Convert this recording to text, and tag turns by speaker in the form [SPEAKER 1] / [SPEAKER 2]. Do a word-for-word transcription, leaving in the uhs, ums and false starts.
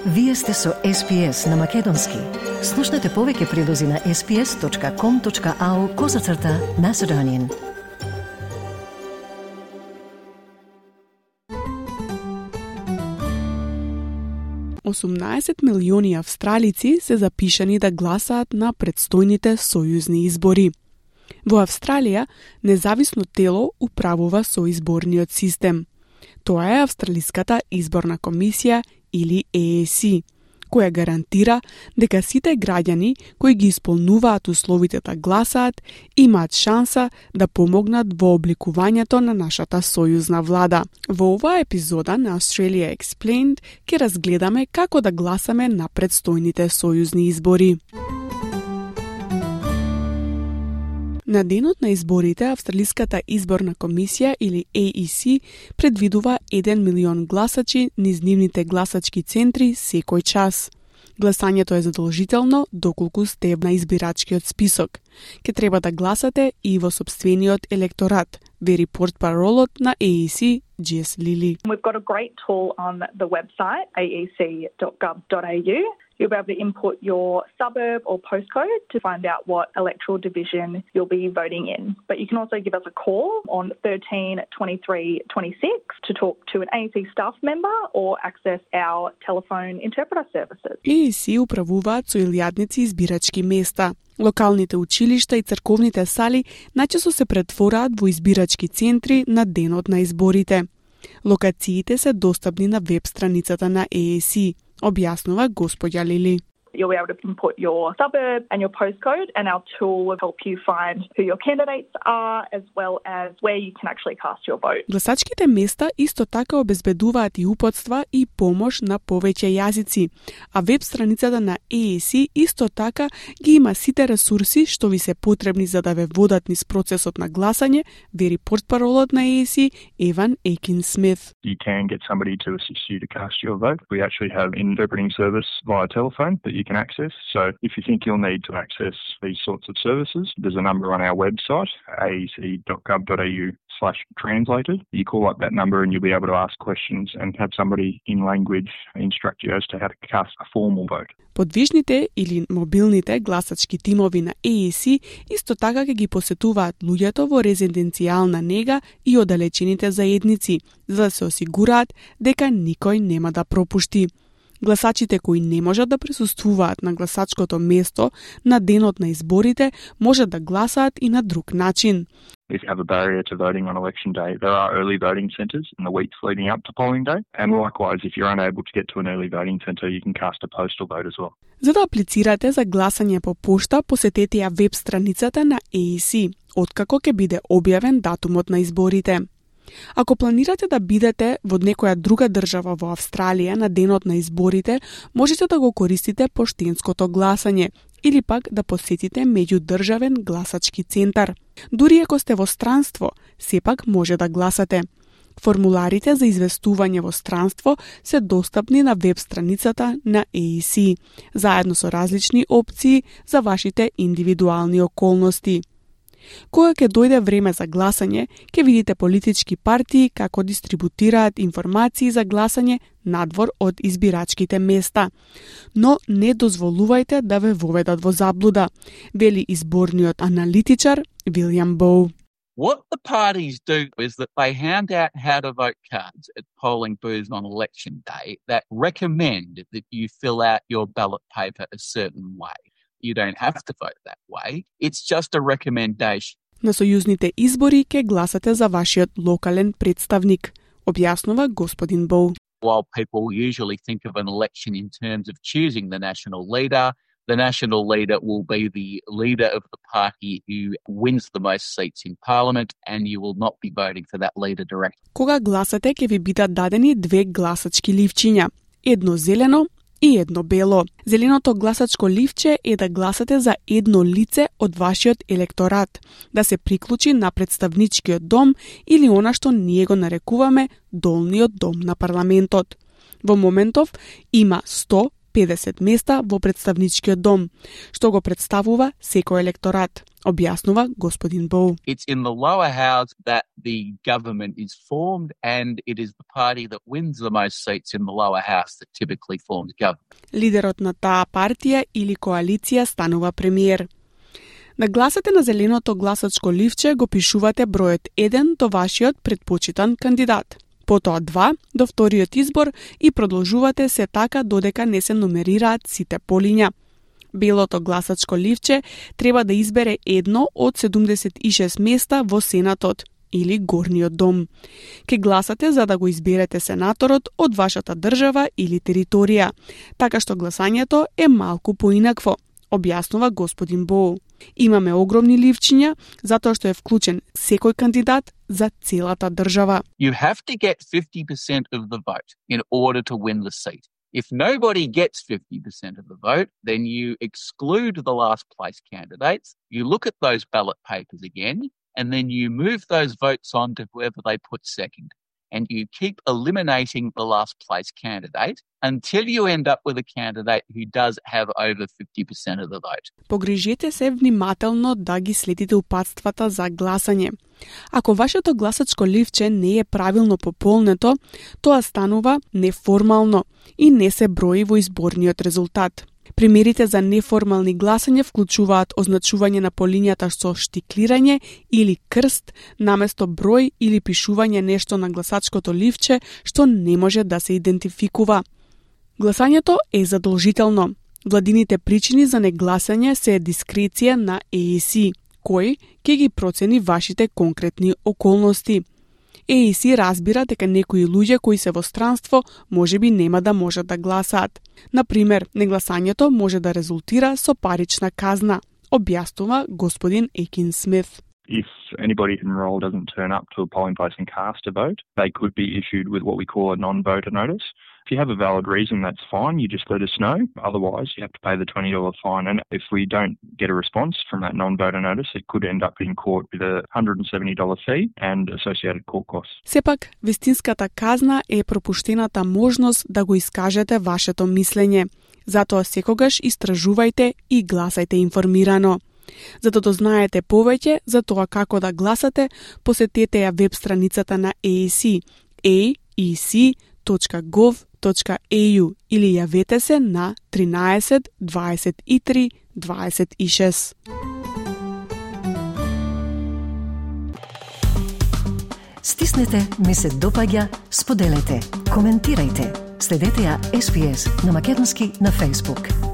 [SPEAKER 1] Вие сте со Ес Би Ес на Македонски. Слушнете повеќе прилози на ес би ес точка ком точка ау козацрта Macedonian.
[SPEAKER 2] осумнаесет милиони австралици се запишани да гласаат на предстојните сојузни избори. Во Австралија, независно тело управува со изборниот систем. Тоа е Австралиската изборна комисија или Е Е Си, која гарантира дека сите граѓани кои ги исполнуваат условите да гласаат имаат шанса да помогнат во обликувањето на нашата сојузна влада. Во оваа епизода на Australia Explained ќе разгледаме како да гласаме на предстојните сојузни избори. На денот на изборите, Австралиската изборна комисија или Е Е Си предвидува еден милион гласачи низ нивните гласачки центри секој час. Гласањето е задолжително доколку сте на избирачкиот список. Ке треба да гласате и во сопствениот електорат, вери портпаролот на Е Е Си, Джес Лили.
[SPEAKER 3] We've got a great tool on the website a e c dot gov dot a u. You'll be able to input your suburb or postcode to find out what electoral division you'll be voting in. But you can also give us a call on thirteen twenty-three twenty-six to talk to an A E C staff member or access our telephone interpreter services.
[SPEAKER 2] Е Е Си управуваат со илјадници избирачки места. Локалните училишта и црковните сали најчесто се претвораат во избирачки центри на денот на изборите. Локациите се достапни на веб страницата на Е Е Си, објаснува господја Лили.
[SPEAKER 3] You'll be able to input your suburb and your postcode, and our tool will help you find who your candidates are as well as where you can actually cast your vote.
[SPEAKER 2] Гласачките места исто така обезбедуваат и упатства и помош на повеќе јазици, а веб страницата на Е Е Си исто така ги има сите ресурси што ви се потребни за да ве водат низ процесот на гласање, вери портпаролот на Е Е Си, Еван Екин Смит.
[SPEAKER 4] You can get somebody to assist you to cast your vote. We actually have an interpreting service via telephone that you can access. So if you think you'll need to access these sorts of services, there's a number on our website, a e c dot gov dot a u slash translated. You call up that number and you'll be able to ask questions and have somebody in language instruct you as to how to cast a formal vote.
[SPEAKER 2] Подвижните или мобилните гласачки тимови на Е Е Си исто така ќе ги посетуваат луѓето во резиденцијална нега и оддалечените заедници, за да се осигураат дека никој нема да пропушти. Гласачите кои не можат да присуствуваат на гласачкото место на денот на изборите можат да гласаат и на друг начин.
[SPEAKER 4] If you have a barrier to voting on election day, there are early voting centres in the weeks leading up to polling day. And likewise, if you're unable to get to an early voting centre, you can cast a postal vote as well.
[SPEAKER 2] За да аплицирате за гласање по пошта, посетете ја веб страницата на Е Е Си, откако ќе биде објавен датумот на изборите. Ако планирате да бидете во некоја друга држава во Австралија на денот на изборите, можете да го користите поштенското гласање или пак да посетите меѓудржавен гласачки центар. Дури ако сте во странство, сепак може да гласате. Формуларите за известување во странство се достапни на веб страницата на Е Е Си, заедно со различни опции за вашите индивидуални околности. Кога ќе дојде време за гласање, ќе видите политички партии како дистрибутираат информации за гласање надвор од избирачките места. Но не дозволувајте да ве воведат во заблуда, вели изборниот аналитичар Вилјам Боу.
[SPEAKER 5] What the parties do is that they hand out how to vote cards at polling booths on election day that recommend that you fill out your ballot paper a certain way. You don't have to vote that way. It's just a recommendation.
[SPEAKER 2] На сојузните избори ќе гласате за вашиот локален представник, објаснува господин Боу.
[SPEAKER 5] While people usually think of an election in terms of choosing the national leader, the national leader will be the leader of the party who wins the most seats in parliament, and you will not be voting for that leader directly.
[SPEAKER 2] Кога гласате ќе ви бидат дадени две гласачки ливчиња, едно зелено и едно бело. Зеленото гласачко ливче е да гласате за едно лице од вашиот електорат, да се приклучи на представничкиот дом или она што ние го нарекуваме долниот дом на парламентот. Во моментов има сто педесет места во представничкиот дом, што го представува секој електорат, објаснува господин Боу.
[SPEAKER 5] It's in the lower house that the government is formed, and it is the party that wins the most seats in the lower house that typically forms government.
[SPEAKER 2] Лидерот на таа партија или коалиција станува премиер. На гласате на зеленото гласачко ливче го пишувате бројот еден до вашиот предпочитан кандидат, потоа два до вториот избор и продолжувате се така додека не се номерираат сите полиња. Белото гласачко ливче треба да избере едно од седумдесет и шест места во Сенатот или Горниот дом. Ке гласате за да го изберете сенаторот од вашата држава или територија, така што гласањето е малку поинакво, објаснува господин Боу. Имаме огромни ливчиња затоа што е вклучен секој кандидат за целата држава.
[SPEAKER 5] You have to get fifty percent of the vote in order to win the seat. If nobody gets fifty percent of the vote, then you exclude the last place candidates, you look at those ballot papers again, and then you move those votes on to whoever they put second. And you keep eliminating the last place candidate until you end up with a candidate who does have over fifty percent of the vote.
[SPEAKER 2] Погрижете се внимателно да ги следите упатствата за гласање. Ако вашето гласачко ливче не е правилно пополнето, тоа станува неформално и не се брои во изборниот резултат. Примерите за неформални гласање вклучуваат означување на полињата со штиклирање или крст наместо број или пишување нешто на гласачкото ливче што не може да се идентификува. Гласањето е задолжително. Владините причини за негласање се дискреција на Е И Си, кој ќе ги процени вашите конкретни околности. Е И Си разбира дека некои луѓе кои се во странство можеби нема да можат да гласаат. Например, негласањето може да резултира со парична казна, објаснува господин Екин Смит.
[SPEAKER 4] If anybody enrolled doesn't turn up to a polling place and cast a vote, they could be issued with what we call a non-voter notice. If you have a valid reason, that's fine. You just let us know. Otherwise, you have to pay the twenty dollars fine. And if we don't get a response from that non-voter notice, it could end up in court with a one hundred seventy dollars fee and associated court costs.
[SPEAKER 2] Сепак, вистинската казна е пропуштената можност да го искажете вашето мислење. Затоа секогаш истражувајте и гласајте информирано. За да дознаете повеќе за тоа како да гласате, посетете ја веб страницата на Е И Си е и си точка гов точка е ю или јавете се на тринаесет дваесет и три дваесет и шест.
[SPEAKER 1] Стиснете, ми се допаѓа, споделете, коментирајте. Следете ја Ес Би Ес на македонски на Facebook.